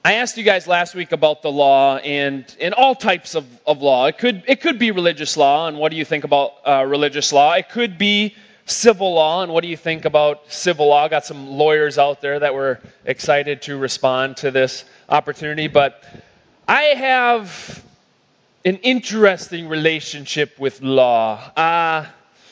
I asked you guys last week about the law and all types of law. It could be religious law, and what do you think about religious law? It could be civil law, and what do you think about civil law? Got some lawyers out there that were excited to respond to this opportunity, but I have an interesting relationship with law.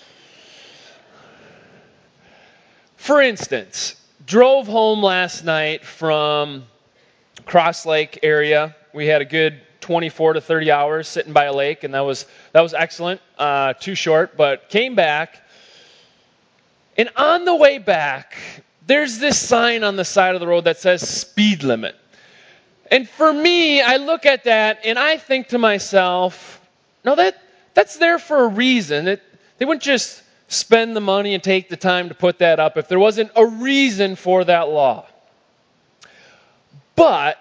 For instance, drove home last night from Cross Lake area. We had a good 24 to 30 hours sitting by a lake, and that was excellent. Too short, but came back. And on the way back, there's this sign on the side of the road that says speed limit. And for me, I look at that and I think to myself, no, that's there for a reason. They wouldn't just spend the money and take the time to put that up if there wasn't a reason for that law. But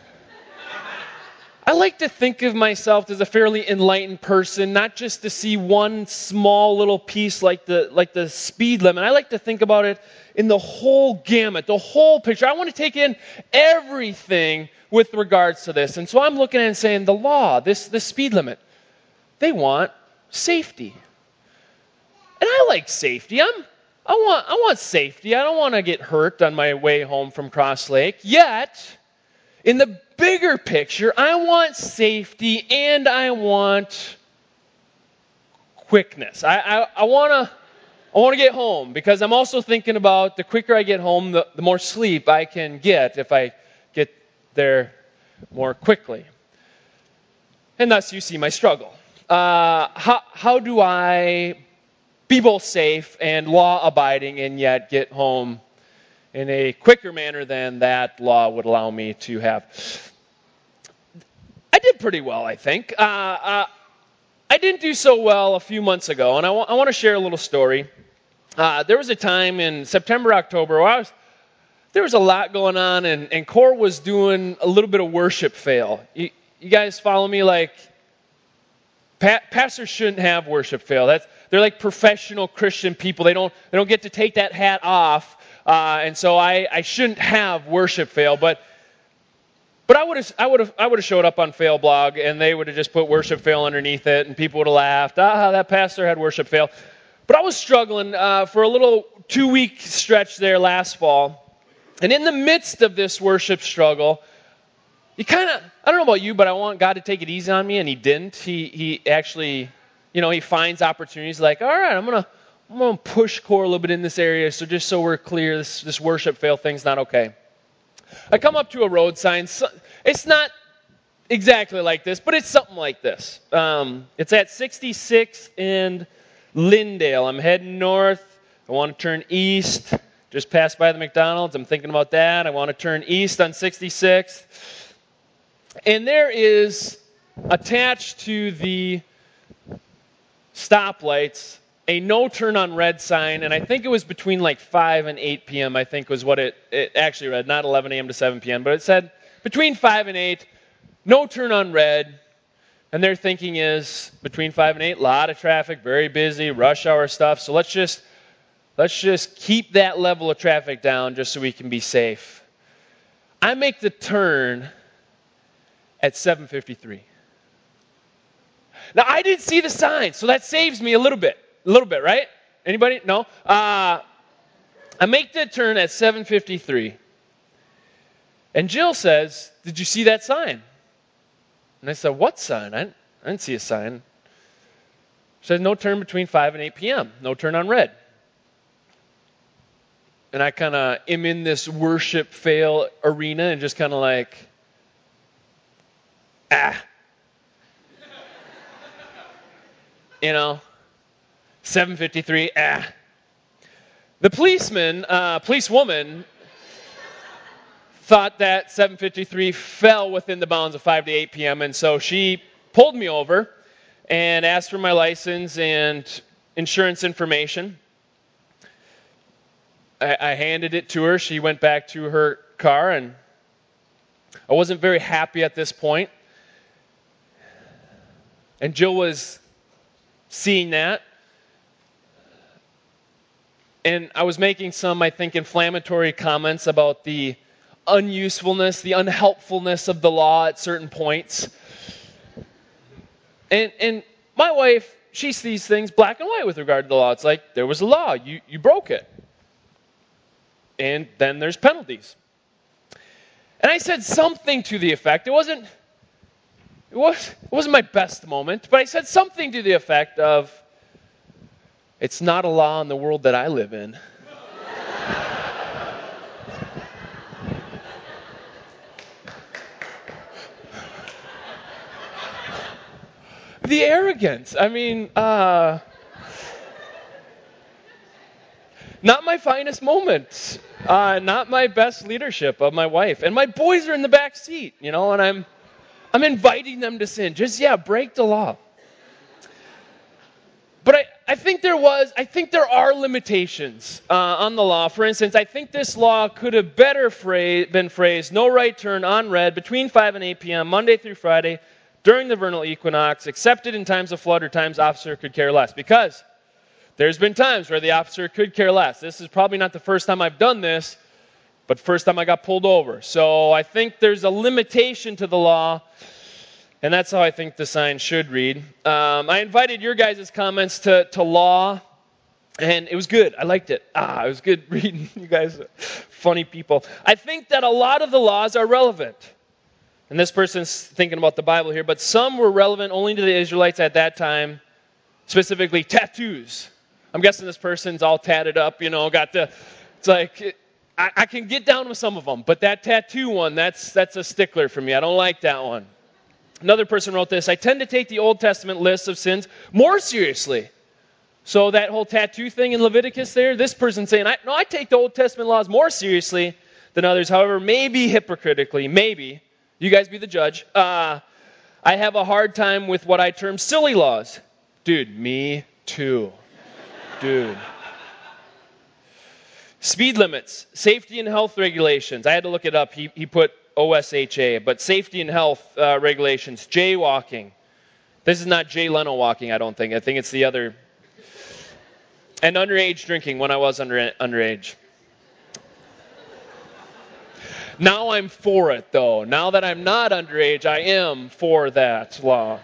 I like to think of myself as a fairly enlightened person, not just to see one small little piece like the speed limit. I like to think about it in the whole gamut, the whole picture. I want to take in everything with regards to this. And so I'm looking at it and saying, the law, this speed limit, they want safety. And I like safety. I want safety. I don't want to get hurt on my way home from Cross Lake. Yet, in the bigger picture, I want safety and I want quickness. I want to get home, because I'm also thinking about the quicker I get home, the more sleep I can get if I get there more quickly. And thus you see my struggle. How do I be both safe and law-abiding and yet get home in a quicker manner than that law would allow me to have? I did pretty well, I think. I didn't do so well a few months ago, and I want to share a little story. There was a time in September, October, where there was a lot going on, and Core was doing a little bit of worship fail. You guys follow me? Like, pastors shouldn't have worship fail. They're like professional Christian people. They don't get to take that hat off, and so I shouldn't have worship fail. But I would have showed up on Fail Blog, and they would have just put worship fail underneath it, and people would have laughed. That pastor had worship fail. But I was struggling for a little 2-week stretch there last fall. And in the midst of this worship struggle, I don't know about you, but I want God to take it easy on me, and he didn't. He actually, he finds opportunities like, all right, I'm gonna push Core a little bit in this area, so just so we're clear, this worship fail thing's not okay. I come up to a road sign. It's not exactly like this, but it's something like this. It's at 66th and Lindale. I'm heading north. I want to turn east. Just passed by the McDonald's. I'm thinking about that. I want to turn east on 66th. And there is attached to the stoplights a no turn on red sign, and I think it was between like 5 and 8 p.m. I think was what it actually read, not 11 a.m. to 7 p.m., but it said between 5 and 8, no turn on red. And their thinking is between 5 and 8, a lot of traffic, very busy, rush hour stuff. So let's just keep that level of traffic down just so we can be safe. I make the turn at 7:53. Now, I didn't see the sign, so that saves me a little bit, right? Anybody? No? I make the turn at 7:53. And Jill says, did you see that sign? And I said, what sign? I didn't see a sign. She said, no turn between 5 and 8 p.m. No turn on red. And I kind of am in this worship fail arena and just kind of like, 7:53, The policewoman thought that 7:53 fell within the bounds of 5 to 8 p.m., and so she pulled me over and asked for my license and insurance information. I handed it to her. She went back to her car, and I wasn't very happy at this point. And Jill was seeing that. And I was making some, I think, inflammatory comments about the unusefulness, the unhelpfulness of the law at certain points. And my wife, she sees things black and white with regard to the law. It's like, there was a law, you broke it. And then there's penalties. And I said something to the effect, it wasn't my best moment, but I said something to the effect of, it's not a law in the world that I live in. The arrogance. I mean, not my finest moments. Not my best leadership of my wife. And my boys are in the back seat, and I'm inviting them to sin. Just, break the law. But I think there are limitations on the law. For instance, I think this law could have better been phrased, no right turn on red between 5 and 8 p.m., Monday through Friday, during the vernal equinox, accepted in times of flood or times officer could care less. Because there's been times where the officer could care less. This is probably not the first time I've done this, but first time I got pulled over. So I think there's a limitation to the law, and that's how I think the sign should read. I invited your guys' comments to law, and it was good. I liked it. It was good reading. You guys are funny people. I think that a lot of the laws are relevant. And this person's thinking about the Bible here, but some were relevant only to the Israelites at that time, specifically tattoos. I'm guessing this person's all tatted up, it's like, I can get down with some of them, but that tattoo one, that's a stickler for me. I don't like that one. Another person wrote this, I tend to take the Old Testament lists of sins more seriously. So that whole tattoo thing in Leviticus there, this person's saying, I take the Old Testament laws more seriously than others. However, maybe hypocritically, maybe, you guys be the judge, I have a hard time with what I term silly laws. Dude, me too. Dude. Speed limits, safety and health regulations. I had to look it up. He put OSHA, but safety and health regulations, jaywalking. This is not Jay Leno walking, I don't think. I think it's the other. And underage drinking when I was underage. Now I'm for it, though. Now that I'm not underage, I am for that law.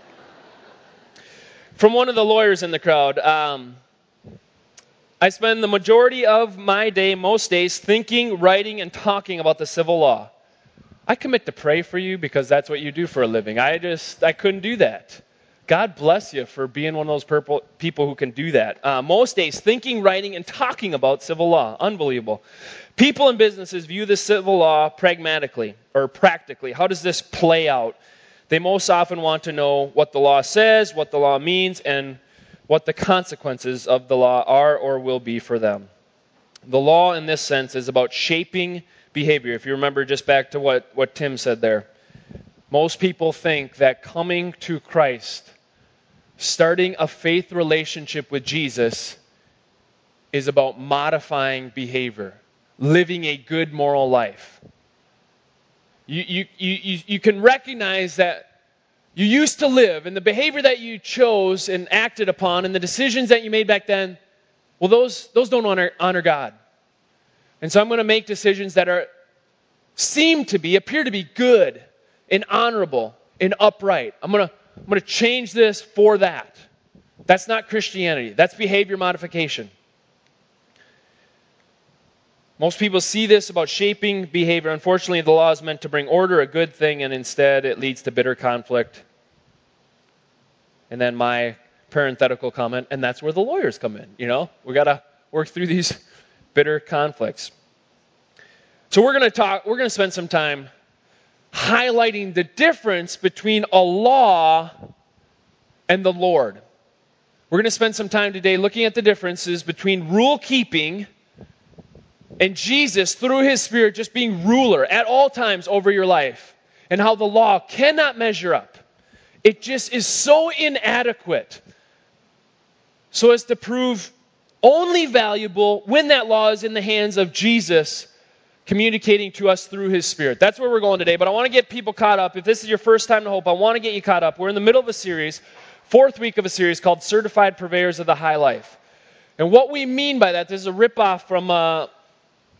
From one of the lawyers in the crowd, I spend the majority of my day, most days, thinking, writing, and talking about the civil law. I commit to pray for you because that's what you do for a living. I couldn't do that. God bless you for being one of those people who can do that. Most days, thinking, writing, and talking about civil law. Unbelievable. People and businesses view the civil law pragmatically or practically. How does this play out? They most often want to know what the law says, what the law means, and what the consequences of the law are or will be for them. The law, in this sense, is about shaping behavior. If you remember just back to what Tim said there. Most people think that coming to Christ, starting a faith relationship with Jesus, is about modifying behavior, living a good moral life. You can recognize that you used to live, and the behavior that you chose and acted upon, and the decisions that you made back then, well, those don't honor God. And so I'm going to make decisions that appear to be good and honorable and upright. I'm going to change this for that. That's not Christianity. That's behavior modification. Most people see this about shaping behavior. Unfortunately, the law is meant to bring order, a good thing, and instead it leads to bitter conflict. And then my parenthetical comment, and that's where the lawyers come in. We got to work through these bitter conflicts. So we're going to spend some time highlighting the difference between a law and the Lord. We're going to spend some time today looking at the differences between rule keeping and Jesus, through his Spirit, just being ruler at all times over your life, and how the law cannot measure up. It just is so inadequate so as to prove only valuable when that law is in the hands of Jesus, communicating to us through his Spirit. That's where we're going today, but I want to get people caught up. If this is your first time to Hope, I want to get you caught up. We're in the middle of a series, 4th week of a series called Certified Purveyors of the High Life. And what we mean by that, this is a ripoff from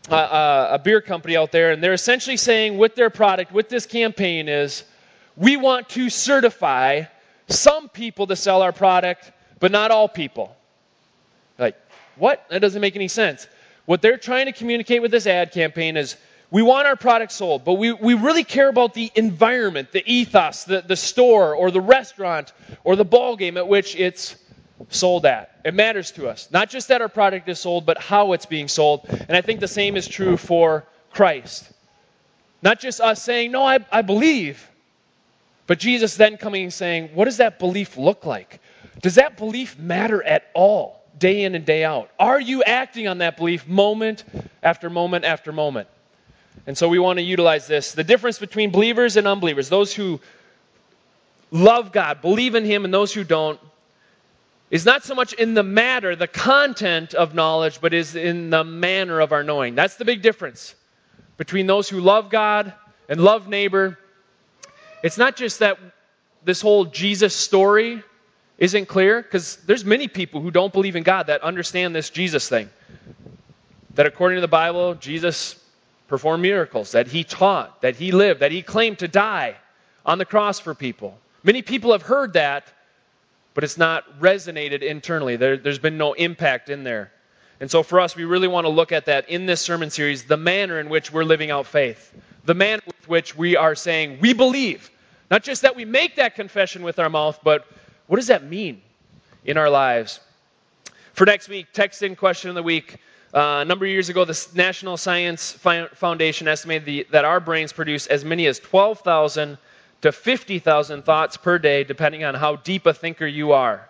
a beer company out there, and they're essentially saying with their product, with this campaign is, we want to certify some people to sell our product, but not all people. Like, what? That doesn't make any sense. What they're trying to communicate with this ad campaign is, we want our product sold, but we really care about the environment, the ethos, the store or the restaurant or the ball game at which it's sold at. It matters to us. Not just that our product is sold, but how it's being sold. And I think the same is true for Christ. Not just us saying, no, I believe, but Jesus then coming and saying, what does that belief look like? Does that belief matter at all, day in and day out? Are you acting on that belief moment after moment after moment? And so we want to utilize this. The difference between believers and unbelievers, those who love God, believe in Him, and those who don't, is not so much in the matter, the content of knowledge, but is in the manner of our knowing. That's the big difference between those who love God and love neighbor. It's not just that this whole Jesus story isn't clear, because there's many people who don't believe in God that understand this Jesus thing. That according to the Bible, Jesus performed miracles, that He taught, that He lived, that He claimed to die on the cross for people. Many people have heard that, but it's not resonated internally. There's been no impact in there. And so for us, we really want to look at that in this sermon series, the manner in which we're living out faith. The manner with which we are saying, we believe. Not just that we make that confession with our mouth, but what does that mean in our lives? For next week, text in question of the week. A number of years ago, the National Science Foundation estimated that our brains produce as many as 12,000 to 50,000 thoughts per day, depending on how deep a thinker you are.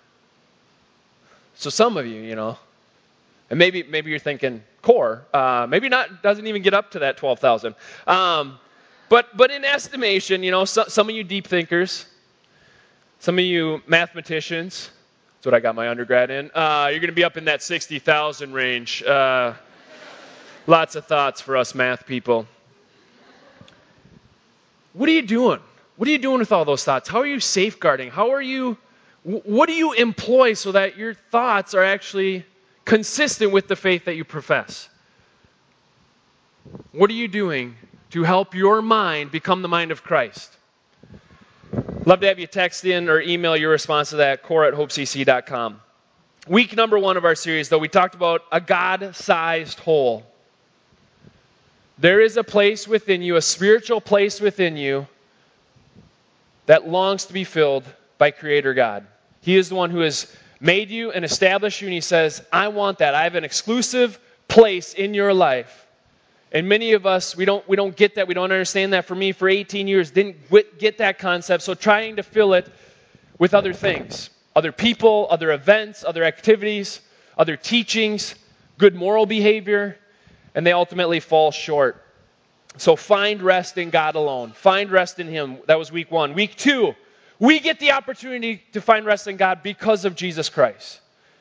So some of you, and maybe you're thinking, core, maybe not, doesn't even get up to that 12,000. But in estimation, some of you deep thinkers, some of you mathematicians, that's what I got my undergrad in, you're going to be up in that 60,000 range. Lots of thoughts for us math people. What are you doing? What are you doing with all those thoughts? How are you safeguarding? What do you employ so that your thoughts are actually consistent with the faith that you profess? What are you doing to help your mind become the mind of Christ? Love to have you text in or email your response to that, core@hopecc.com. Week number 1 of our series, though, we talked about a God-sized hole. There is a place within you, a spiritual place within you, that longs to be filled by Creator God. He is the one who has made you and established you, and He says, I want that. I have an exclusive place in your life. And many of us, we don't get that. We don't understand that. For me, for 18 years, didn't get that concept. So trying to fill it with other things, other people, other events, other activities, other teachings, good moral behavior, and they ultimately fall short. So find rest in God alone. Find rest in Him. That was week 1. Week 2, we get the opportunity to find rest in God because of Jesus Christ.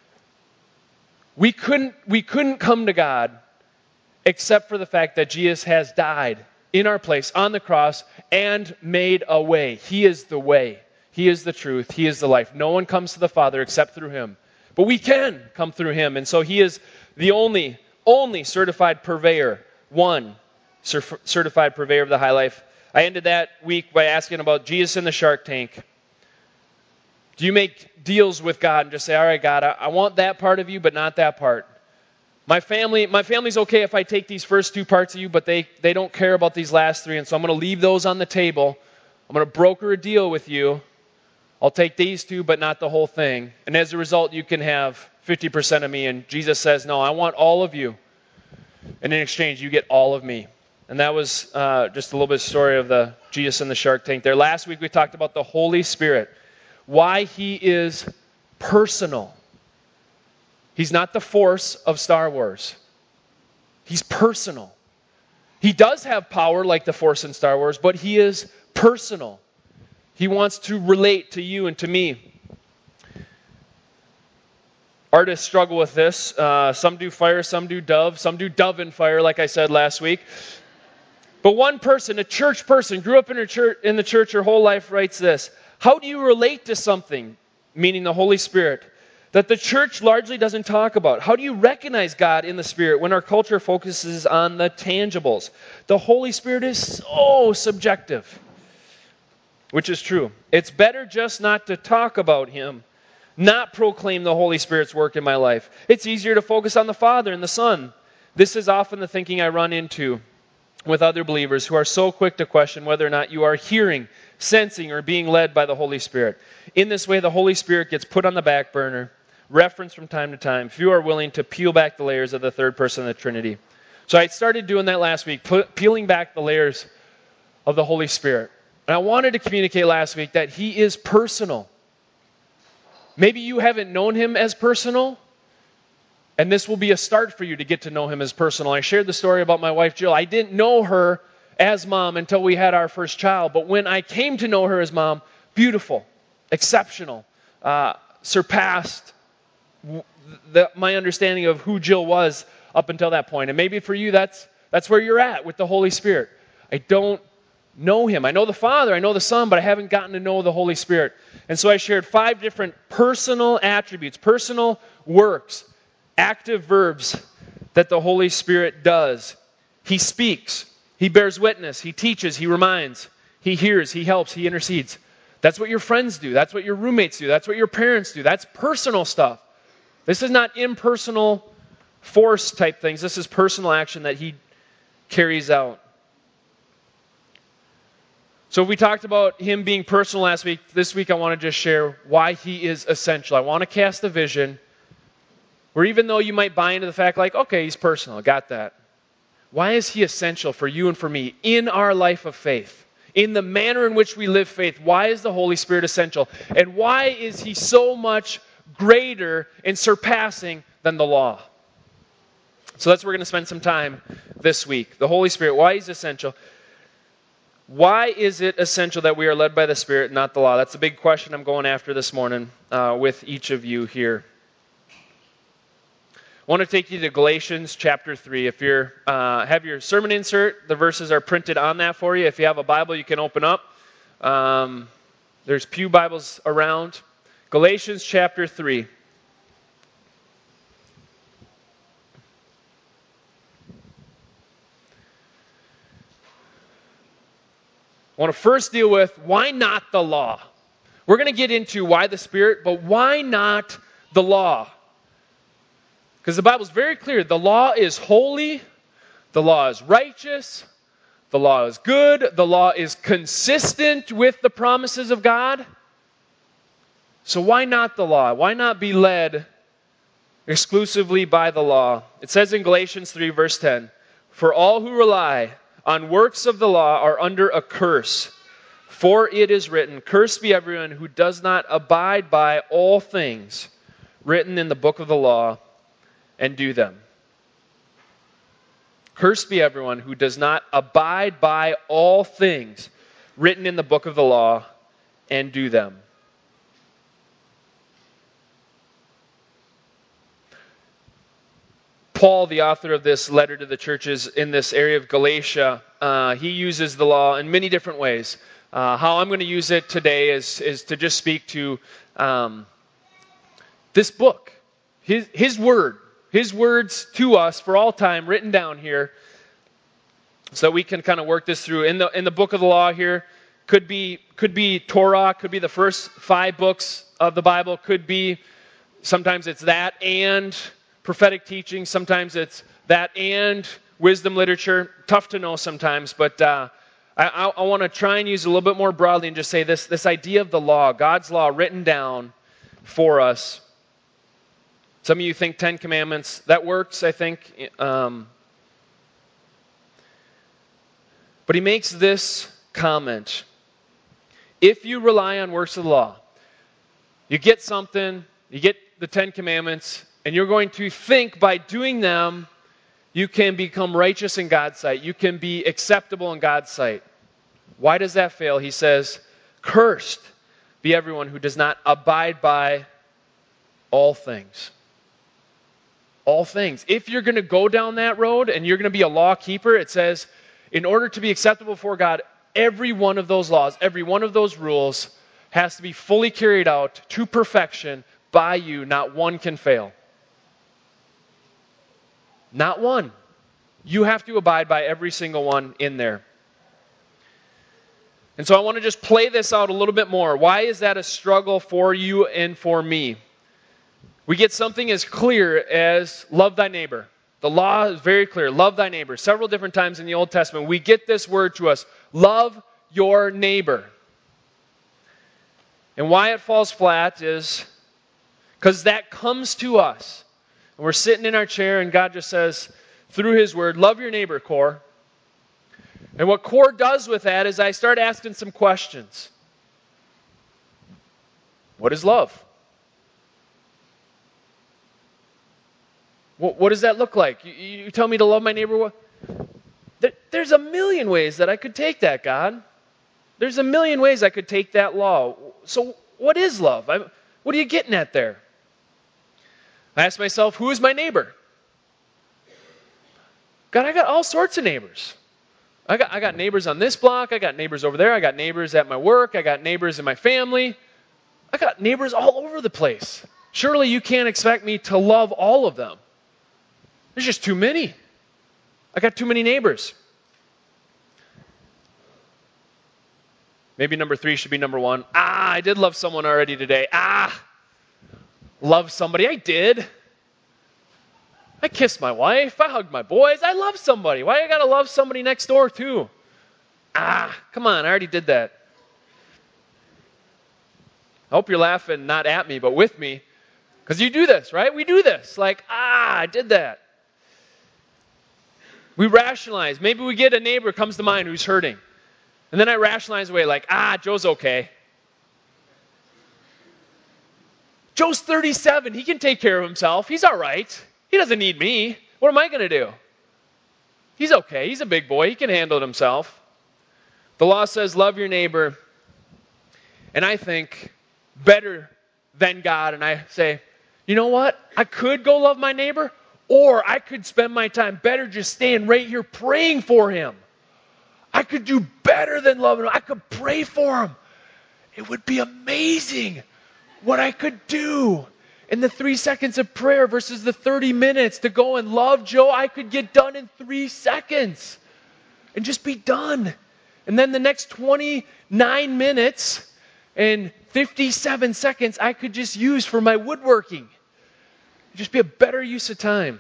We couldn't come to God except for the fact that Jesus has died in our place on the cross and made a way. He is the way. He is the truth. He is the life. No one comes to the Father except through Him. But we can come through Him. And so He is the only certified purveyor, certified purveyor of the high life. I ended that week by asking about Jesus in the Shark Tank. Do you make deals with God and just say, all right, God, I want that part of you, but not that part? My family's okay if I take these first 2 parts of you, but they don't care about these last 3, and so I'm going to leave those on the table. I'm going to broker a deal with you. I'll take these 2, but not the whole thing. And as a result, you can have 50% of me. And Jesus says, no, I want all of you. And in exchange, you get all of me. And that was just a little bit of story of the Jesus and the Shark Tank there. Last week, we talked about the Holy Spirit. Why He is personal. He's not the Force of Star Wars. He's personal. He does have power like the Force in Star Wars, but He is personal. He wants to relate to you and to me. Artists struggle with this. Some do fire, some do dove. Some do dove and fire, like I said last week. But one person, a church person, grew up in the church her whole life, writes this. How do you relate to something, meaning the Holy Spirit, that the church largely doesn't talk about. How do you recognize God in the Spirit when our culture focuses on the tangibles? The Holy Spirit is so subjective, which is true. It's better just not to talk about Him, not proclaim the Holy Spirit's work in my life. It's easier to focus on the Father and the Son. This is often the thinking I run into with other believers who are so quick to question whether or not you are hearing, sensing, or being led by the Holy Spirit. In this way, the Holy Spirit gets put on the back burner, referenced from time to time. Few are willing to peel back the layers of the third person of the Trinity. So I started doing that last week, peeling back the layers of the Holy Spirit. And I wanted to communicate last week that He is personal. Maybe you haven't known Him as personal, and this will be a start for you to get to know Him as personal. I shared the story about my wife, Jill. I didn't know her as mom until we had our first child. But when I came to know her as mom, beautiful, exceptional, surpassed my understanding of who Jill was up until that point. And maybe for you, that's where you're at with the Holy Spirit. I don't know Him. I know the Father, I know the Son, but I haven't gotten to know the Holy Spirit. And so I shared 5 different personal attributes, personal works, active verbs that the Holy Spirit does. He speaks. He bears witness. He teaches. He reminds. He hears. He helps. He intercedes. That's what your friends do. That's what your roommates do. That's what your parents do. That's personal stuff. This is not impersonal force type things. This is personal action that He carries out. So we talked about Him being personal last week. This week I want to just share why He is essential. I want to cast a vision where even though you might buy into the fact like, okay, He's personal, got that. Why is He essential for you and for me in our life of faith? In the manner in which we live faith, why is the Holy Spirit essential? And why is He so much greater and surpassing than the law? So that's where we're going to spend some time this week. The Holy Spirit, why He's essential. Why is it essential that we are led by the Spirit, not the law? That's a big question I'm going after this morning with each of you here. I want to take you to Galatians chapter 3. If you have your sermon insert, the verses are printed on that for you. If you have a Bible, you can open up. There's pew Bibles around. Galatians chapter 3. I want to first deal with why not the law. We're going to get into why the Spirit, but why not the law? Because the Bible is very clear. The law is holy. The law is righteous. The law is good. The law is consistent with the promises of God. So why not the law? Why not be led exclusively by the law? It says in Galatians 3 verse 10, "For all who rely on works of the law are under a curse. For it is written, 'Cursed be everyone who does not abide by all things written in the book of the law and do them.'" Cursed be everyone who does not abide by all things written in the book of the law and do them. Paul, the author of this letter to the churches in this area of Galatia, he uses the law in many different ways. How I'm going to use it today is to just speak to this book, his word, His words to us for all time, written down here, so that we can kind of work this through. In the book of the law here, could be Torah, could be the first 5 books of the Bible, could be sometimes it's that and prophetic teaching, sometimes it's that and wisdom literature. Tough to know sometimes, but I want to try and use it a little bit more broadly and just say this idea of the law, God's law written down for us. Some of you think 10 Commandments. That works, I think. But he makes this comment. If you rely on works of the law, you get something, you get the 10 Commandments, and you're going to think by doing them, you can become righteous in God's sight. You can be acceptable in God's sight. Why does that fail? He says, "Cursed be everyone who does not abide by all things." All things. If you're going to go down that road and you're going to be a law keeper, it says, in order to be acceptable before God, every one of those laws, every one of those rules has to be fully carried out to perfection by you, not one can fail. Not one. You have to abide by every single one in there. And so I want to just play this out a little bit more. Why is that a struggle for you and for me? We get something as clear as love thy neighbor. The law is very clear. Love thy neighbor. Several different times in the Old Testament, we get this word to us. Love your neighbor. And why it falls flat is because that comes to us. And we're sitting in our chair and God just says, through His word, love your neighbor, Core. And what Core does with that is I start asking some questions. What is love? What does that look like? You tell me to love my neighbor? There's a million ways that I could take that, God. There's a million ways I could take that law. So what is love? What are you getting at there? I ask myself, who is my neighbor? God, I got all sorts of neighbors. I got neighbors on this block. I got neighbors over there. I got neighbors at my work. I got neighbors in my family. I got neighbors all over the place. Surely you can't expect me to love all of them. There's just too many. I got too many neighbors. Maybe number 3 should be number 1. I did love someone already today. Love somebody. I did. I kissed my wife. I hugged my boys. I love somebody. Why I gotta love somebody next door too? Come on, I already did that. I hope you're laughing not at me, but with me. Because you do this, right? We do this. Like, I did that. We rationalize. Maybe we get a neighbor comes to mind who's hurting. And then I rationalize away like, Joe's okay. Joe's 37. He can take care of himself. He's all right. He doesn't need me. What am I going to do? He's okay. He's a big boy. He can handle it himself. The law says love your neighbor. And I think better than God. And I say, you know what? I could go love my neighbor. Or I could spend my time better just staying right here praying for him. I could do better than loving him. I could pray for him. It would be amazing what I could do in the 3 seconds of prayer versus the 30 minutes to go and love Joe. I could get done in 3 seconds and just be done. And then the next 29 minutes and 57 seconds I could just use for my woodworking. It'd just be a better use of time.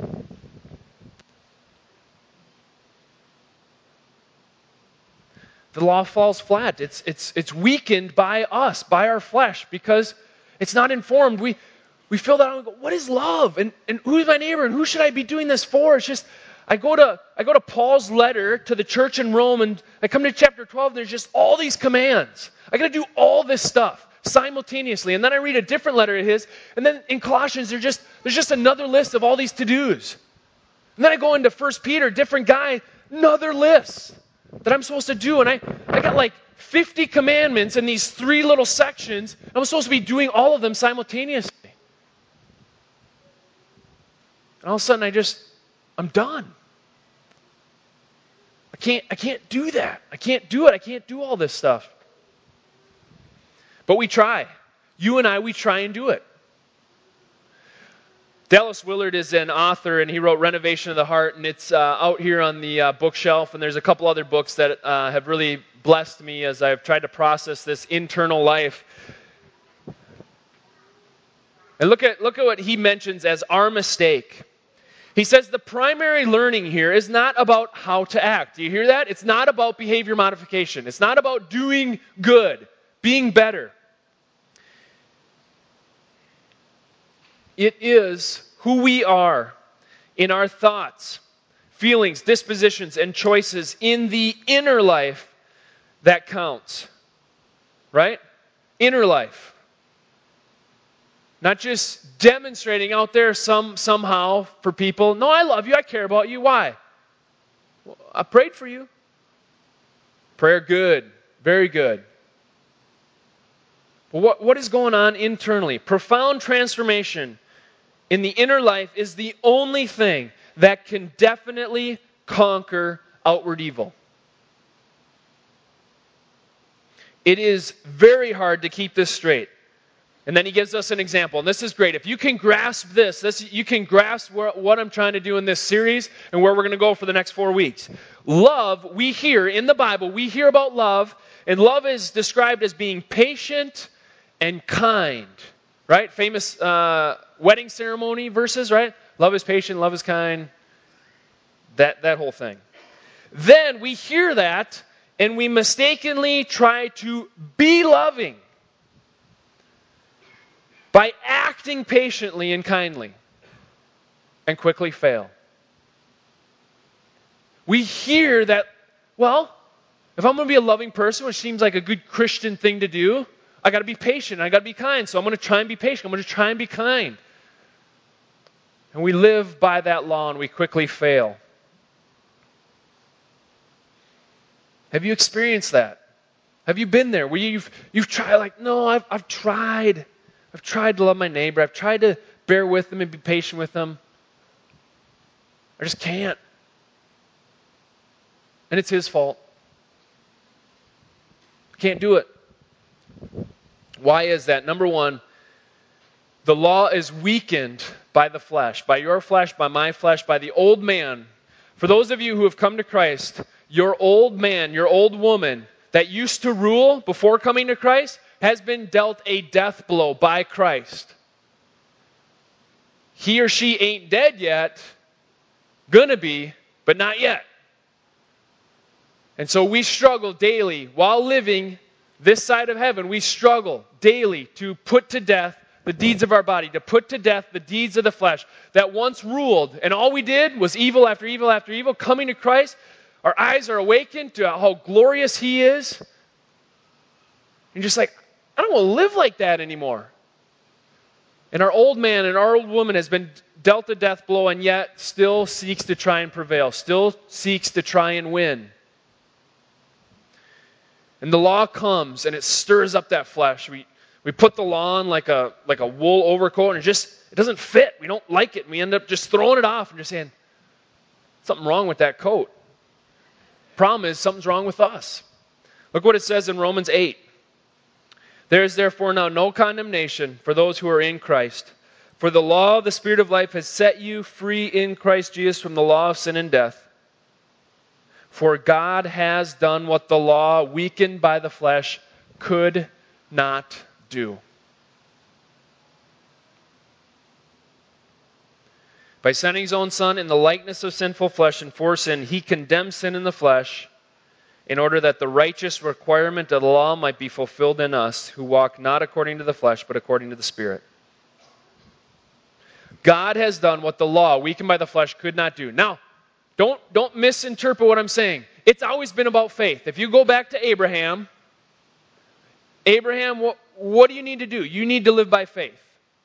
The law falls flat. It's weakened by us, by our flesh, because it's not informed. We fill that out and go, what is love? And who's my neighbor? And who should I be doing this for? It's just, I go to Paul's letter to the church in Rome, and I come to chapter 12, and there's just all these commands. I got to do all this stuff simultaneously. And then I read a different letter of his, and then in Colossians, there's just another list of all these to-dos. And then I go into 1 Peter, different guy, another list that I'm supposed to do. And I got like 50 commandments in these 3 little sections. I'm supposed to be doing all of them simultaneously. And all of a sudden I'm done. I can't do that. I can't do it. I can't do all this stuff. But we try. You and I, we try and do it. Dallas Willard is an author, and he wrote Renovation of the Heart, and it's out here on the bookshelf, and there's a couple other books that have really blessed me as I've tried to process this internal life. And look at what he mentions as our mistake. He says the primary learning here is not about how to act. Do you hear that? It's not about behavior modification. It's not about doing good, being better. It is who we are in our thoughts, feelings, dispositions, and choices in the inner life that counts. Right? Inner life. Not just demonstrating out there somehow for people. No, I love you. I care about you. Why? Well, I prayed for you. Prayer good. Very good. Well, what is going on internally? Profound transformation in the inner life is the only thing that can definitely conquer outward evil. It is very hard to keep this straight. And then he gives us an example. And this is great. If you can grasp this you can grasp what I'm trying to do in this series and where we're going to go for the next 4 weeks. Love, we hear in the Bible, we hear about love, and love is described as being patient and kind. Right? Famous wedding ceremony verses, right? Love is patient, love is kind. That whole thing. Then we hear that and we mistakenly try to be loving by acting patiently and kindly, and quickly fail. We hear that, well, if I'm going to be a loving person, which seems like a good Christian thing to do, I got to be patient, I got to be kind, so I'm going to try and be patient, I'm going to try and be kind. And we live by that law and we quickly fail. Have you experienced that? Have you been there where you've tried, like, no, I've tried. I've tried to love my neighbor. I've tried to bear with them and be patient with them. I just can't. And it's his fault. I can't do it. Why is that? Number one, the law is weakened by the flesh, by your flesh, by my flesh, by the old man. For those of you who have come to Christ, your old man, your old woman that used to rule before coming to Christ has been dealt a death blow by Christ. He or she ain't dead yet, gonna be, but not yet. And so we struggle daily while living this side of heaven. We struggle daily to put to death the deeds of our body, to put to death the deeds of the flesh that once ruled. And all we did was evil after evil after evil. Coming to Christ, our eyes are awakened to how glorious He is. And just like, I don't want to live like that anymore. And our old man and our old woman has been dealt a death blow and yet still seeks to try and prevail, still seeks to try and win. And the law comes and it stirs up that flesh. We put the law on like a wool overcoat and it doesn't fit. We don't like it. And we end up just throwing it off and just saying, something wrong with that coat. Problem is, something's wrong with us. Look what it says in Romans 8. There is therefore now no condemnation for those who are in Christ. For the law of the Spirit of life has set you free in Christ Jesus from the law of sin and death. For God has done what the law, weakened by the flesh, could not do. By sending His own Son in the likeness of sinful flesh and for sin, He condemned sin in the flesh, in order that the righteous requirement of the law might be fulfilled in us, who walk not according to the flesh, but according to the Spirit. God has done what the law, weakened by the flesh, could not do. Now, don't misinterpret what I'm saying. It's always been about faith. If you go back to Abraham, what do you need to do? You need to live by faith.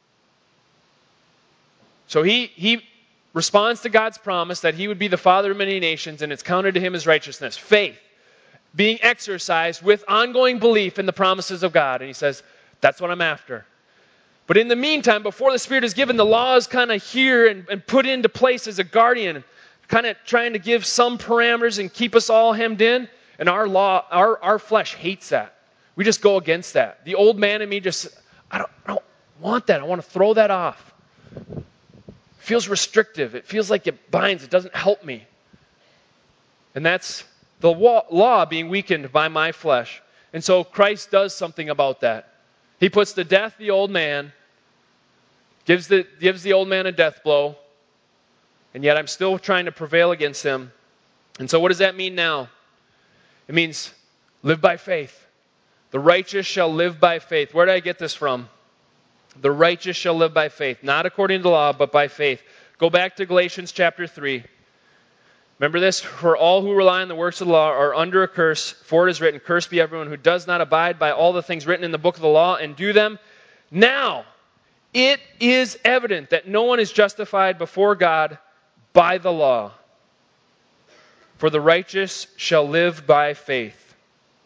So he responds to God's promise that He would be the father of many nations, and it's counted to him as righteousness. Faith being exercised with ongoing belief in the promises of God. And he says, that's what I'm after. But in the meantime, before the Spirit is given, the law is kind of here and put into place as a guardian, kind of trying to give some parameters and keep us all hemmed in. And our flesh hates that. We just go against that. The old man in me just, I don't want that. I want to throw that off. It feels restrictive. It feels like it binds. It doesn't help me. And that's the law being weakened by my flesh. And so Christ does something about that. He puts to death the old man, gives the old man a death blow, and yet I'm still trying to prevail against him. And so what does that mean now? It means live by faith. The righteous shall live by faith. Where did I get this from? The righteous shall live by faith, not according to the law, but by faith. Go back to Galatians chapter 3. Remember this, for all who rely on the works of the law are under a curse, for it is written, cursed be everyone who does not abide by all the things written in the book of the law and do them. Now, it is evident that no one is justified before God by the law, for the righteous shall live by faith.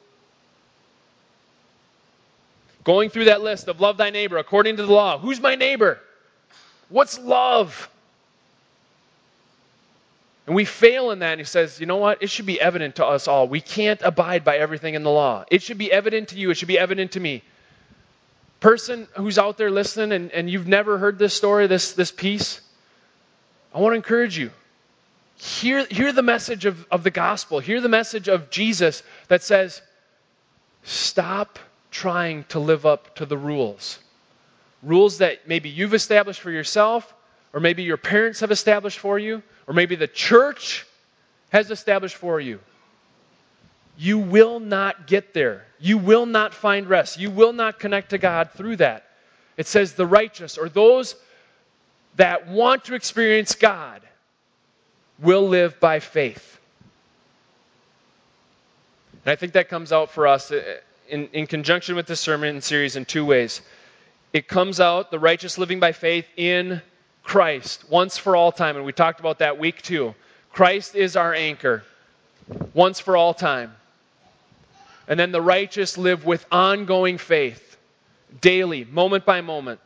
Going through that list of love thy neighbor according to the law. Who's my neighbor? What's love? And we fail in that, and he says, you know what? It should be evident to us all. We can't abide by everything in the law. It should be evident to you. It should be evident to me. Person who's out there listening and you've never heard this story, this piece, I want to encourage you. Hear the message of the gospel. Hear the message of Jesus that says, stop trying to live up to the rules. Rules that maybe you've established for yourself, or maybe your parents have established for you, or maybe the church has established for you. You will not get there. You will not find rest. You will not connect to God through that. It says the righteous, or those that want to experience God, will live by faith. And I think that comes out for us in conjunction with this sermon series in two ways. It comes out, the righteous living by faith in Christ, once for all time. And we talked about that week 2. Christ is our anchor, once for all time. And then the righteous live with ongoing faith, daily, moment by moment.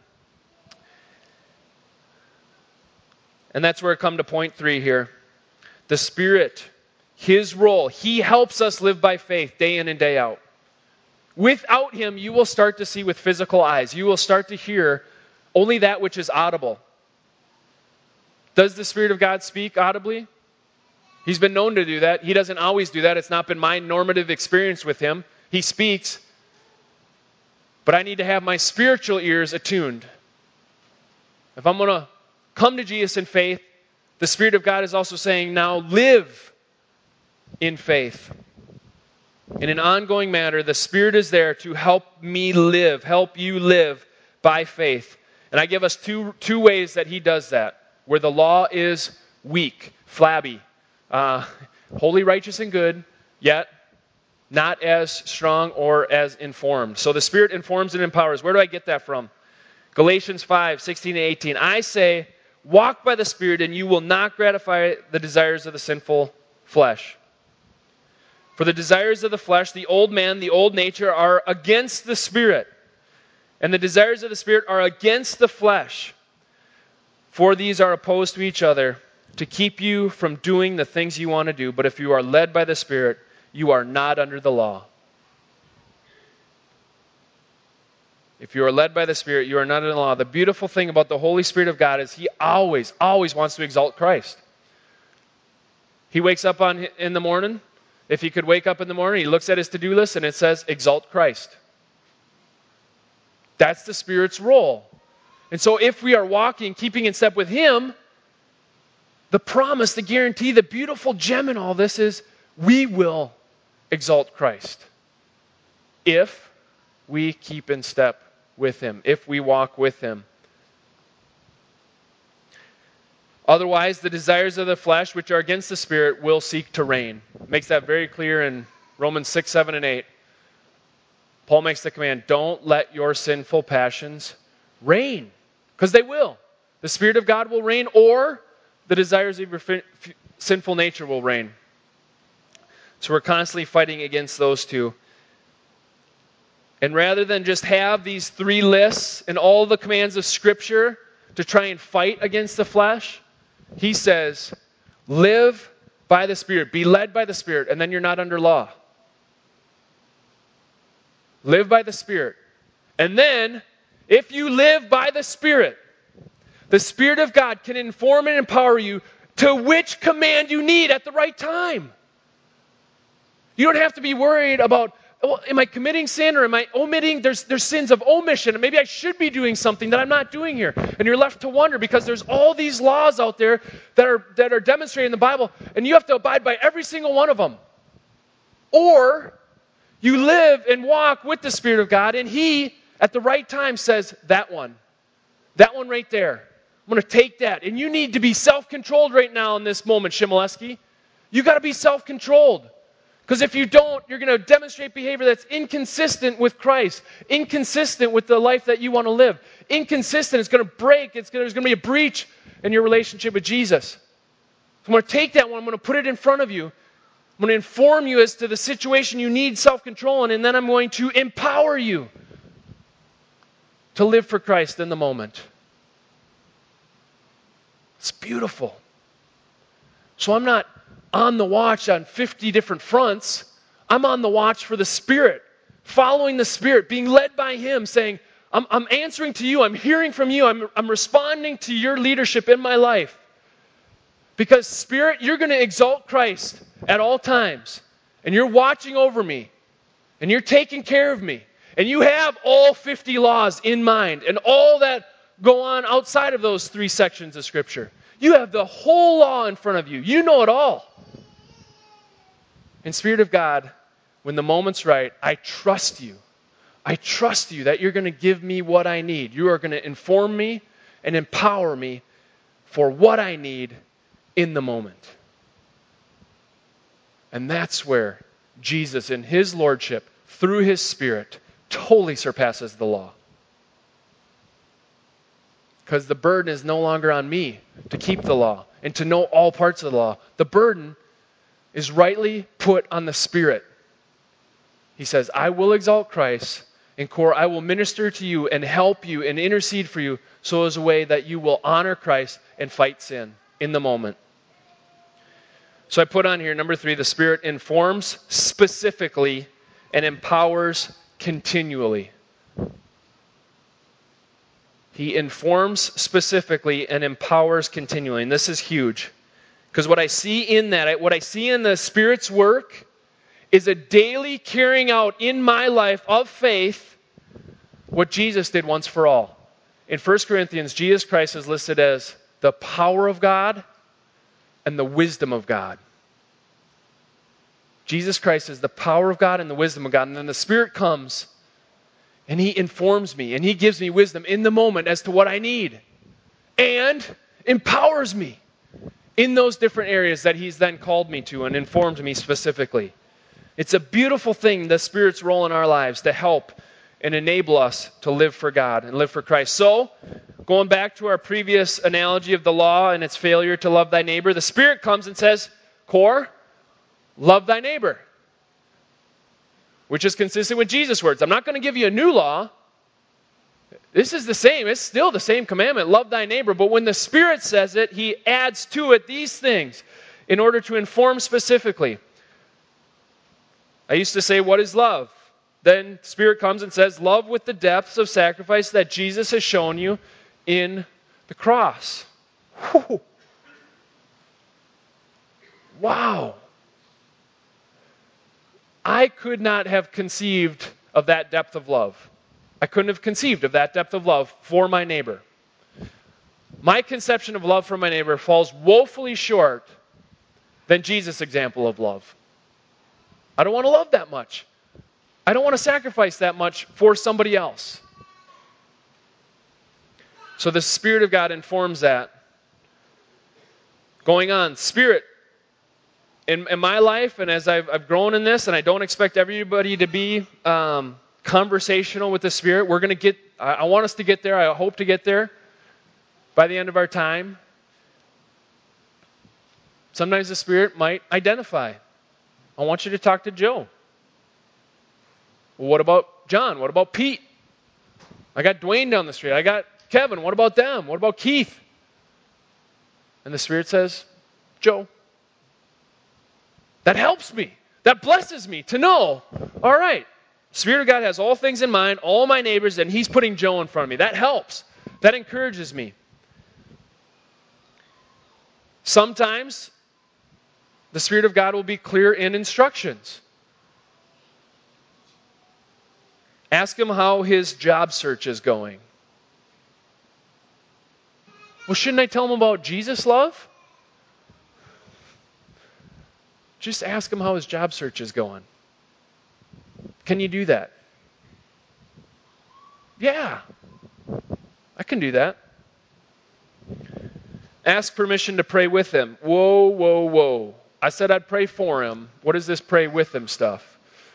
And that's where I come to point 3 here. The Spirit, His role, He helps us live by faith day in and day out. Without Him, you will start to see with physical eyes. You will start to hear only that which is audible. Does the Spirit of God speak audibly? He's been known to do that. He doesn't always do that. It's not been my normative experience with Him. He speaks. But I need to have my spiritual ears attuned. If I'm going to come to Jesus in faith, the Spirit of God is also saying, now live in faith. In an ongoing manner, the Spirit is there to help me live, help you live by faith. And I give us two ways that He does that, where the law is weak, flabby, holy, righteous, and good, yet not as strong or as informed. So the Spirit informs and empowers. Where do I get that from? Galatians 5:16-18. I say, walk by the Spirit, and you will not gratify the desires of the sinful flesh. For the desires of the flesh, the old man, the old nature, are against the Spirit. And the desires of the Spirit are against the flesh. For these are opposed to each other, to keep you from doing the things you want to do. But if you are led by the Spirit, you are not under the law. If you are led by the Spirit, you are not under the law. The beautiful thing about the Holy Spirit of God is He always, always wants to exalt Christ. He wakes up in the morning. If he could wake up in the morning, he looks at his to-do list and it says, exalt Christ. That's the Spirit's role. And so if we are walking, keeping in step with Him, the promise, the guarantee, the beautiful gem in all this is we will exalt Christ. If we keep in step with Him, if we walk with Him. Otherwise, the desires of the flesh, which are against the Spirit, will seek to reign. Makes that very clear in Romans 6, 7, and 8. Paul makes the command, don't let your sinful passions reign. Because they will. The Spirit of God will reign, or the desires of your sinful nature will reign. So we're constantly fighting against those two. And rather than just have these 3 lists and all the commands of Scripture to try and fight against the flesh, He says, live by the Spirit, be led by the Spirit, and then you're not under law. Live by the Spirit. And then, if you live by the Spirit of God can inform and empower you to which command you need at the right time. You don't have to be worried about, well, am I committing sin or am I omitting? There's sins of omission. And maybe I should be doing something that I'm not doing here. And you're left to wonder because there's all these laws out there that are demonstrated in the Bible, and you have to abide by every single one of them. Or you live and walk with the Spirit of God, and He, at the right time, says, that one right there. I'm going to take that. And you need to be self-controlled right now in this moment, Shimoleski. You got to be self-controlled. Because if you don't, you're going to demonstrate behavior that's inconsistent with Christ, inconsistent with the life that you want to live. Inconsistent, it's going to break, there's going to be a breach in your relationship with Jesus. So I'm going to take that one, I'm going to put it in front of you. I'm going to inform you as to the situation you need self-control in, and then I'm going to empower you to live for Christ in the moment. It's beautiful. So I'm not on the watch on 50 different fronts. I'm on the watch for the Spirit, following the Spirit, being led by Him, saying, I'm answering to you. I'm hearing from you. I'm responding to your leadership in my life. Because Spirit, you're going to exalt Christ at all times. And you're watching over me. And you're taking care of me. And you have all 50 laws in mind. And all that go on outside of those 3 sections of Scripture. You have the whole law in front of you. You know it all. And Spirit of God, when the moment's right, I trust you. I trust you that you're going to give me what I need. You are going to inform me and empower me for what I need in the moment. And that's where Jesus in His Lordship, through His Spirit, totally surpasses the law. Because the burden is no longer on me to keep the law and to know all parts of the law. The burden is rightly put on the Spirit. He says, I will exalt Christ, and I will minister to you and help you and intercede for you so as a way that you will honor Christ and fight sin in the moment. So I put on here, number 3, the Spirit informs specifically and empowers continually. He informs specifically and empowers continually. And this is huge. Because what I see in that, what I see in the Spirit's work is a daily carrying out in my life of faith what Jesus did once for all. In 1 Corinthians, Jesus Christ is listed as the power of God and the wisdom of God. Jesus Christ is the power of God and the wisdom of God. And then the Spirit comes and He informs me and He gives me wisdom in the moment as to what I need. And empowers me in those different areas that He's then called me to and informed me specifically. It's a beautiful thing, the Spirit's role in our lives to help and enable us to live for God and live for Christ. So, going back to our previous analogy of the law and its failure to love thy neighbor, the Spirit comes and says, Core, love thy neighbor. Which is consistent with Jesus' words. I'm not going to give you a new law. This is the same. It's still the same commandment. Love thy neighbor. But when the Spirit says it, He adds to it these things in order to inform specifically. I used to say, what is love? Then Spirit comes and says, love with the depths of sacrifice that Jesus has shown you in the cross. Whew. Wow. I could not have conceived of that depth of love. I couldn't have conceived of that depth of love for my neighbor. My conception of love for my neighbor falls woefully short than Jesus' example of love. I don't want to love that much. I don't want to sacrifice that much for somebody else. So the Spirit of God informs that. Going on, Spirit, in my life, and as I've grown in this, and I don't expect everybody to be conversational with the Spirit, we're going to I want us to get there. I hope to get there by the end of our time. Sometimes the Spirit might identify. I want you to talk to Joe. Well, what about John? What about Pete? I got Dwayne down the street. I got Kevin. What about them? What about Keith? And the Spirit says, Joe. That helps me. That blesses me to know, all right, Spirit of God has all things in mind, all my neighbors, and He's putting Joe in front of me. That helps. That encourages me. Sometimes the Spirit of God will be clear in instructions. Ask him how his job search is going. Well, shouldn't I tell him about Jesus' love? Just ask him how his job search is going. Can you do that? Yeah, I can do that. Ask permission to pray with him. Whoa, whoa, whoa. I said I'd pray for him. What is this pray with him stuff?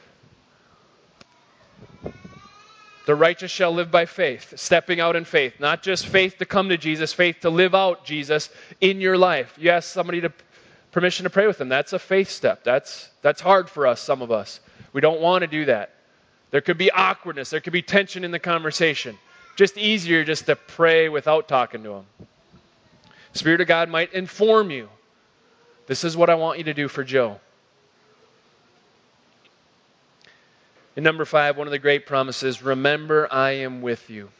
The righteous shall live by faith, stepping out in faith. Not just faith to come to Jesus, faith to live out Jesus in your life. You ask somebody to permission to pray with them. That's a faith step. That's hard for us, some of us. We don't want to do that. There could be awkwardness. There could be tension in the conversation. Just easier just to pray without talking to him. Spirit of God might inform you. This is what I want you to do for Joe. And number 5, one of the great promises, remember I am with you.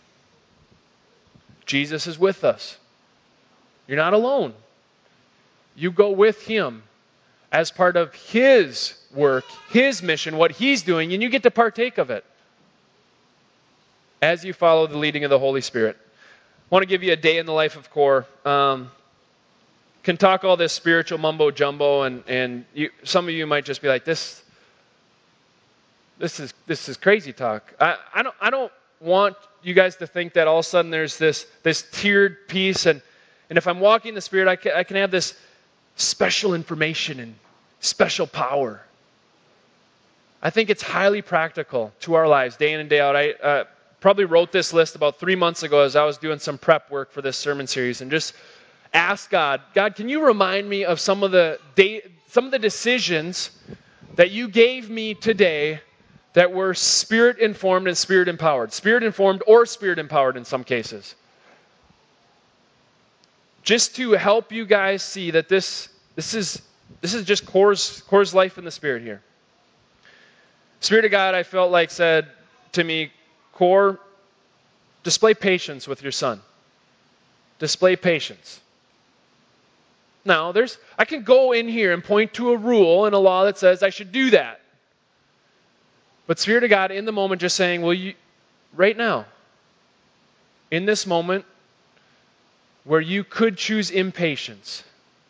Jesus is with us. You're not alone. You go with him as part of his work, his mission, what he's doing, and you get to partake of it as you follow the leading of the Holy Spirit. I want to give you a day in the life of Core. Can talk all this spiritual mumbo jumbo, and some of you might just be like, this is crazy talk. I don't want you guys to think that all of a sudden there's this tiered piece, and if I'm walking in the Spirit, I can have this special information and special power. I think it's highly practical to our lives, day in and day out. I probably wrote this list about 3 months ago as I was doing some prep work for this sermon series, and just ask God, can you remind me of some of the decisions that you gave me today that were Spirit-informed and Spirit-empowered. Spirit-informed or Spirit-empowered in some cases. Just to help you guys see that this is just Core's life in the Spirit here. Spirit of God, I felt like, said to me, Core, display patience with your son. Display patience. Now, I can go in here and point to a rule and a law that says I should do that. But Spirit of God, in the moment, just saying, right now, in this moment, where you could choose impatience,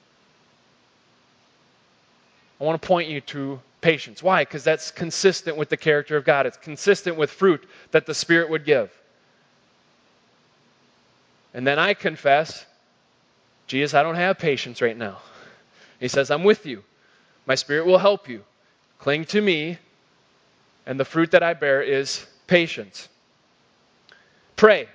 I want to point you to patience. Why? Because that's consistent with the character of God. It's consistent with fruit that the Spirit would give. And then I confess, Jesus, I don't have patience right now. He says, I'm with you. My Spirit will help you. Cling to me. And the fruit that I bear is patience. Pray.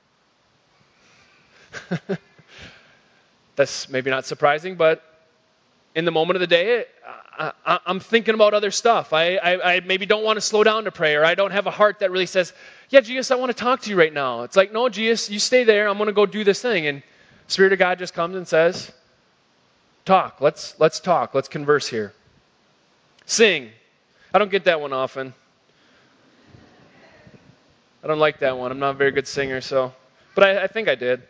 That's maybe not surprising, but in the moment of the day, I'm thinking about other stuff. I maybe don't want to slow down to pray, or I don't have a heart that really says, yeah, Jesus, I want to talk to you right now. It's like, no, Jesus, you stay there. I'm going to go do this thing. And Spirit of God just comes and says, talk. Let's talk. Let's converse here. Sing. I don't get that one often. I don't like that one. I'm not a very good singer, but I think I did.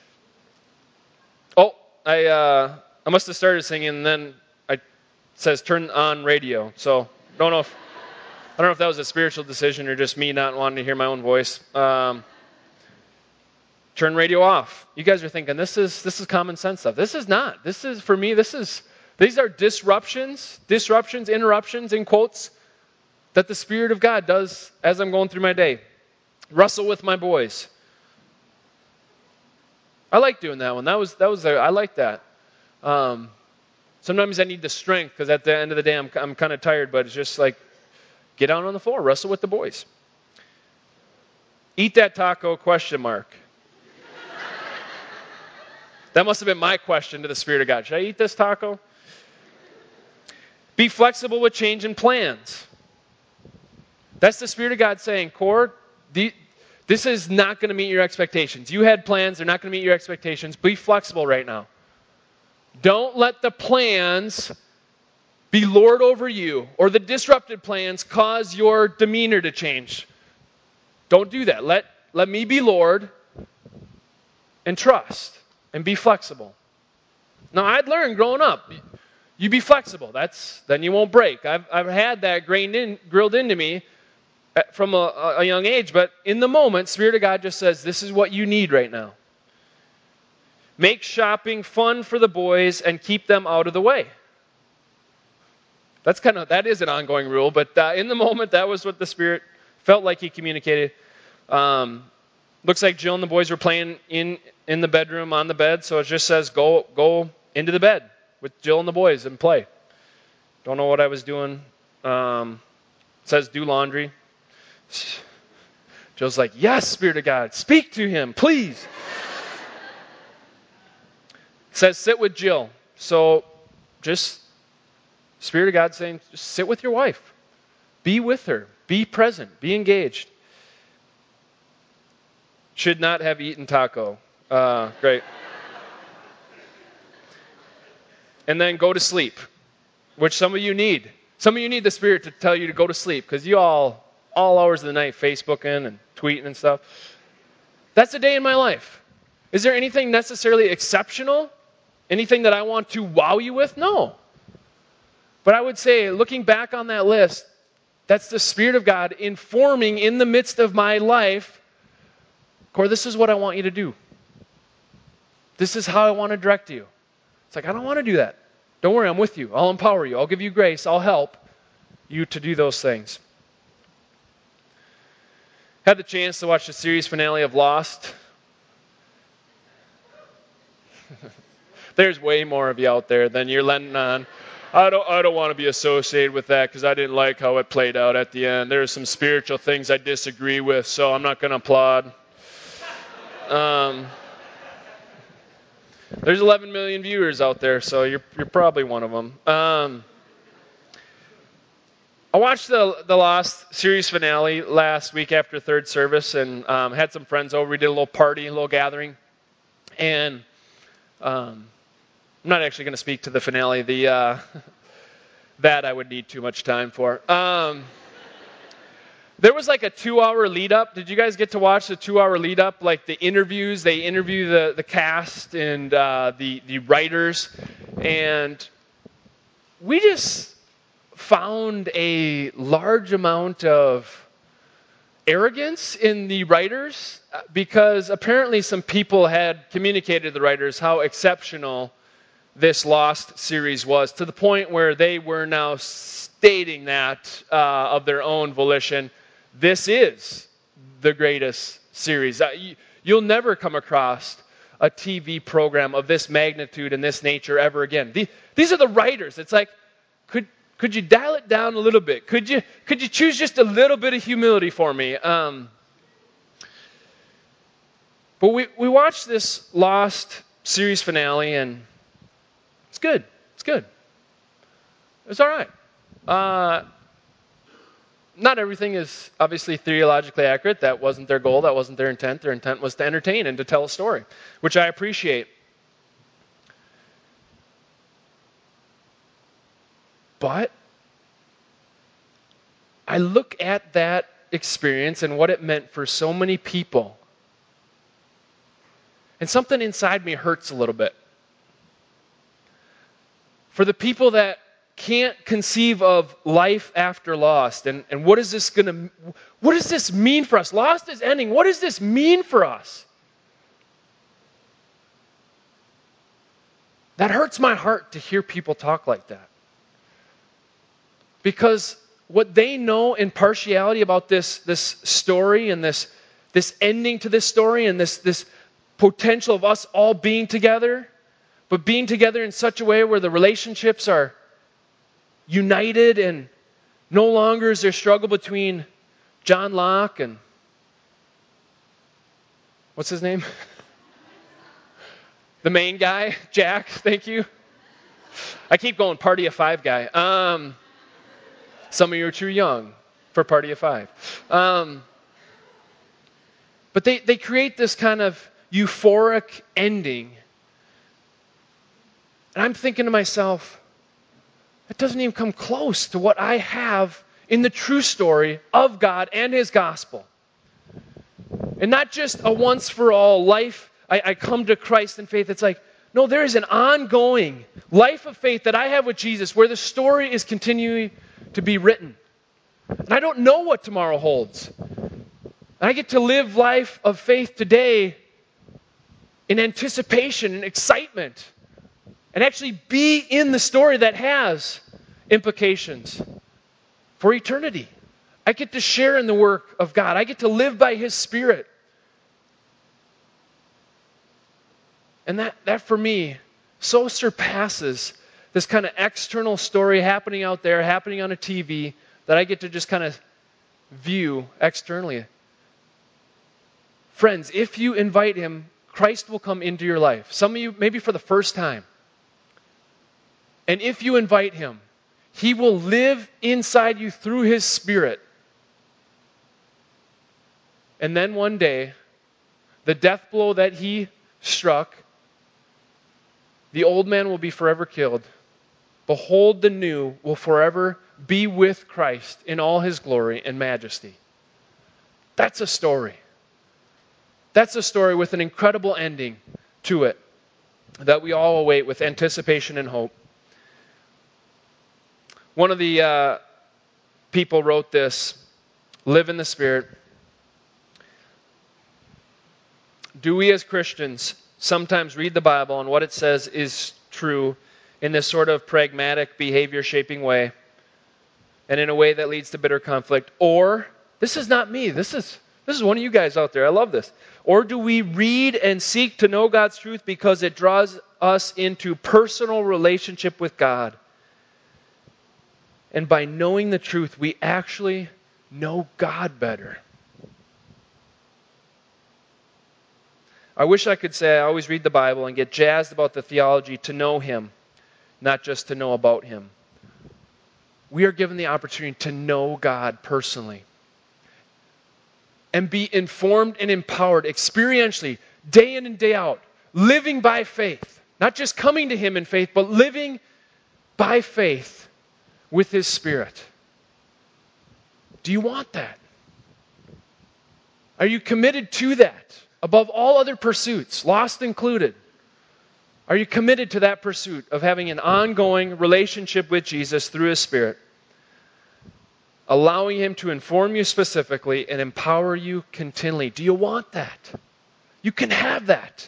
Oh, I must have started singing, and then it says turn on radio. So I don't know if that was a spiritual decision or just me not wanting to hear my own voice. Turn radio off. You guys are thinking this is common sense stuff. This is not. This is, for me, these are disruptions, interruptions in quotes, that the Spirit of God does as I'm going through my day. Wrestle with my boys. I like doing that one. I like that. Sometimes I need the strength because at the end of the day I'm kind of tired, but it's just like get out on the floor, wrestle with the boys. Eat that taco ? That must have been my question to the Spirit of God. Should I eat this taco? Be flexible with change in plans. That's the Spirit of God saying, Core, this is not going to meet your expectations. You had plans, they're not going to meet your expectations. Be flexible right now. Don't let the plans be lord over you, or the disrupted plans cause your demeanor to change. Don't do that. Let me be Lord and trust and be flexible. Now, I'd learned growing up, you be flexible. Then you won't break. I've had that grilled into me from a young age, but in the moment, Spirit of God just says, this is what you need right now. Make shopping fun for the boys and keep them out of the way. That is an ongoing rule, but in the moment, that was what the Spirit felt like He communicated. Looks like Jill and the boys were playing in the bedroom on the bed, so it just says go into the bed with Jill and the boys and play. Don't know what I was doing. It says do laundry. Jill's like, yes, Spirit of God, speak to him, please. It says sit with Jill. So just Spirit of God saying, just sit with your wife. Be with her. Be present. Be engaged. Should not have eaten taco. Great. And then go to sleep, which some of you need. Some of you need the Spirit to tell you to go to sleep because you all all hours of the night Facebooking and tweeting and stuff. That's a day in my life. Is there anything necessarily exceptional? Anything that I want to wow you with? No. But I would say, looking back on that list, that's the Spirit of God informing in the midst of my life, Cor, this is what I want you to do. This is how I want to direct you. It's like, I don't want to do that. Don't worry, I'm with you. I'll empower you. I'll give you grace. I'll help you to do those things. Had the chance to watch the series finale of Lost. There's way more of you out there than you're letting on. I don't want to be associated with that because I didn't like how it played out at the end. There are some spiritual things I disagree with, so I'm not going to applaud. There's 11 million viewers out there, so you're probably one of them. I watched the Lost series finale last week after third service and had some friends over. We did a little party, a little gathering. And I'm not actually going to speak to the finale. That I would need too much time for. There was like a 2-hour lead up. Did you guys get to watch the 2-hour lead up? Like the interviews, they interview the cast and the writers. And we just found a large amount of arrogance in the writers because apparently some people had communicated to the writers how exceptional this Lost series was, to the point where they were now stating that of their own volition, this is the greatest series. You'll never come across a TV program of this magnitude and this nature ever again. These are the writers. It's like, could you dial it down a little bit? Could you choose just a little bit of humility for me? But we watched this Lost series finale, and it's good. It's good. It's all right. Not everything is obviously theologically accurate. That wasn't their goal. That wasn't their intent. Their intent was to entertain and to tell a story, which I appreciate. But I look at that experience and what it meant for so many people, and something inside me hurts a little bit. For the people that can't conceive of life after Lost, and what does this mean for us? Lost is ending. What does this mean for us? That hurts my heart to hear people talk like that. Because what they know in partiality about this story and this ending to this story and this potential of us all being together, but being together in such a way where the relationships are united and no longer is there struggle between John Locke and what's his name? The main guy, Jack, thank you. I keep going Party of Five guy. Some of you are too young for Party of Five. But they create this kind of euphoric ending. And I'm thinking to myself, it doesn't even come close to what I have in the true story of God and His gospel. And not just a once-for-all life, I come to Christ in faith. It's like, no, there is an ongoing life of faith that I have with Jesus where the story is continuing to be written. And I don't know what tomorrow holds. And I get to live life of faith today in anticipation and excitement and actually be in the story that has implications for eternity. I get to share in the work of God. I get to live by His Spirit. And that for me so surpasses this kind of external story happening out there, happening on a TV, that I get to just kind of view externally. Friends, if you invite Him, Christ will come into your life. Some of you, maybe for the first time. And if you invite Him, He will live inside you through His Spirit. And then one day, the death blow that He struck, the old man will be forever killed. Behold, the new will forever be with Christ in all his glory and majesty. That's a story. That's a story with an incredible ending to it that we all await with anticipation and hope. One of the people wrote this, live in the Spirit. Do we as Christians sometimes read the Bible and what it says is true in this sort of pragmatic, behavior-shaping way, and in a way that leads to bitter conflict? Or, this is not me, this is one of you guys out there, I love this. Or do we read and seek to know God's truth because it draws us into personal relationship with God? And by knowing the truth, we actually know God better. I wish I could say I always read the Bible and get jazzed about the theology to know Him, not just to know about Him. We are given the opportunity to know God personally and be informed and empowered experientially, day in and day out, living by faith. Not just coming to Him in faith, but living by faith with His Spirit. Do you want that? Are you committed to that above all other pursuits, lost included? Are you committed to that pursuit of having an ongoing relationship with Jesus through His Spirit, allowing Him to inform you specifically and empower you continually? Do you want that? You can have that.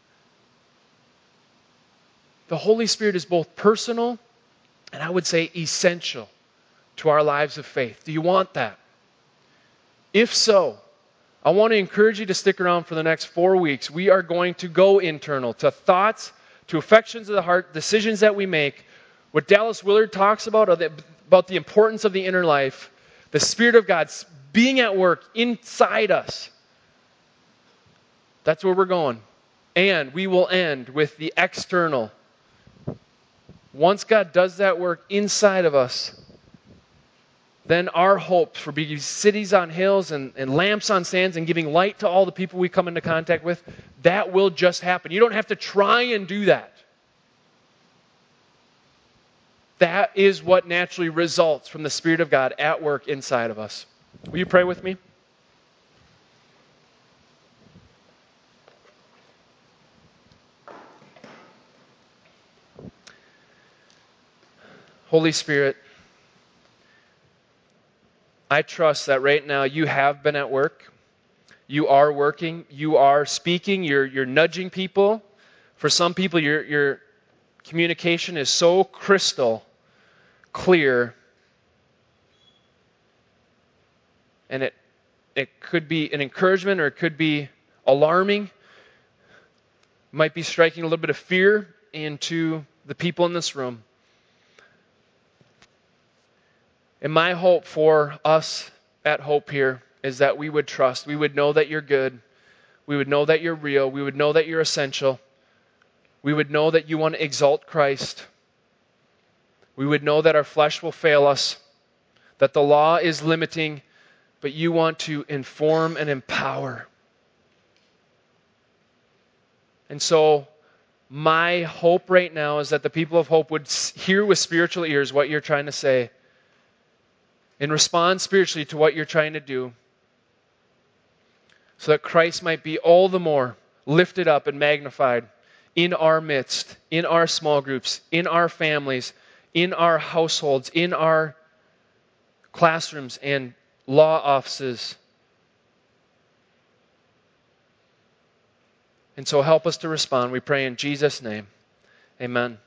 The Holy Spirit is both personal and I would say essential to our lives of faith. Do you want that? If so, I want to encourage you to stick around for the next 4 weeks. We are going to go internal to thoughts, to affections of the heart, decisions that we make. What Dallas Willard talks about the importance of the inner life, the Spirit of God being at work inside us. That's where we're going. And we will end with the external. Once God does that work inside of us, then our hopes for being cities on hills and lamps on stands and giving light to all the people we come into contact with, that will just happen. You don't have to try and do that. That is what naturally results from the Spirit of God at work inside of us. Will you pray with me? Holy Spirit, I trust that right now you have been at work. You are working. You are speaking. You're nudging people. For some people, your communication is so crystal clear, and it could be an encouragement or it could be alarming. It might be striking a little bit of fear into the people in this room. And my hope for us at Hope here is that we would trust. We would know that you're good. We would know that you're real. We would know that you're essential. We would know that you want to exalt Christ. We would know that our flesh will fail us, that the law is limiting, but you want to inform and empower. And so my hope right now is that the people of Hope would hear with spiritual ears what you're trying to say and respond spiritually to what you're trying to do, so that Christ might be all the more lifted up and magnified in our midst, in our small groups, in our families, in our households, in our classrooms and law offices. And so help us to respond. We pray in Jesus' name. Amen.